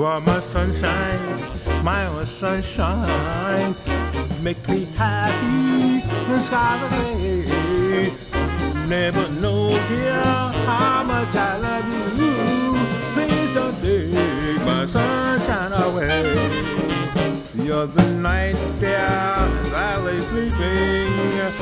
You are my sunshine, my own sunshine. Make me happy in sky of day. Never know, dear, how much I love you. Please don't take my sunshine away. The other night there, as I lay sleeping,